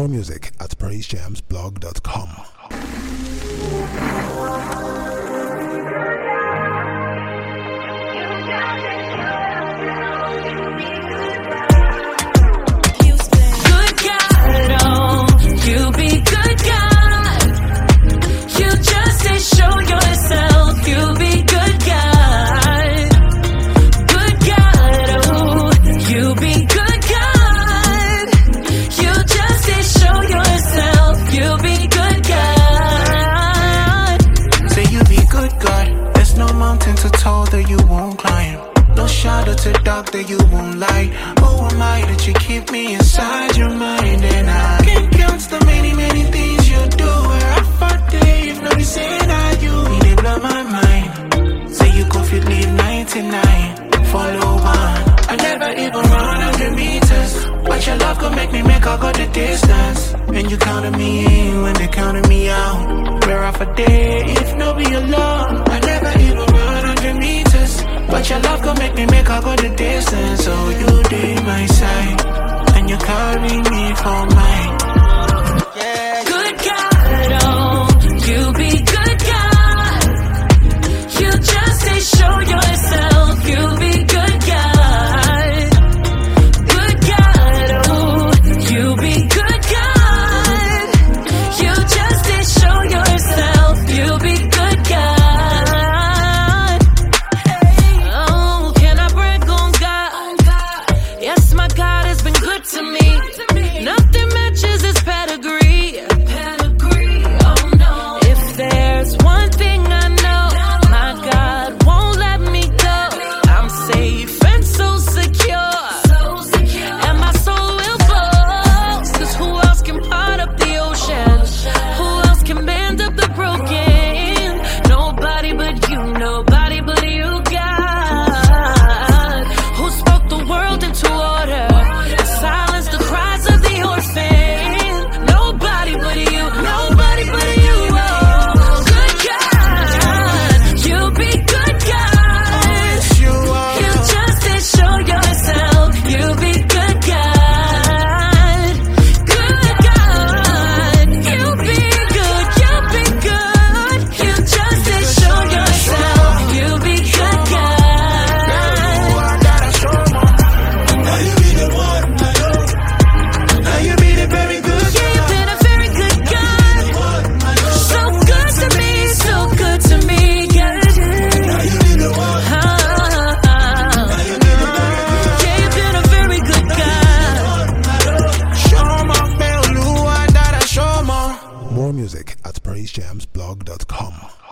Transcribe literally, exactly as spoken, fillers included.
More music at praise jams blog dot com. That you won't climb, no shadow to dark that you won't light. Who am I that you keep me inside your mind? And I can't count the many, many things you do. Where I fought Dave, no, they say that you they blow my mind. Say you go fit leave ninety-nine, follow one. I never even run one hundred meters, but your love could make me make I go the distance. And you counted me in when they counted me out. We're off a day if no be alone. I never even run one hundred meters, but your love could make me make I go the distance. So you did my side, and you carry me for mine. Yeah. Good God, oh, you be good God. You just say show yourself, you be good God. Good God, oh, you be good God. You just say show yourself, you be good God. To me, nothing matches his pedigree. Pedigree, oh no. If there's one thing I know, my God won't let me go. I'm safe and so secure, so secure. And my soul will float. Cause who else can part up the ocean? Who else can mend up the broken? Nobody but you, nobody but you, God. Who spoke the world into order? Silence the cries of the orphan. Nobody but you, nobody but you. Oh, good God, you be good God. You just did show yourself, you be good God. Good God, you be good, you be good. You just did show yourself, you be good God. Now you be the one. Now you be the very good. Yeah, you've been a very good God. So good to me, so good to me, yeah. Now you be the one. Now you be the very good. Yeah, you've been a very good God. Show my bell, Lua, that I show more. More music at praise jams blog dot com.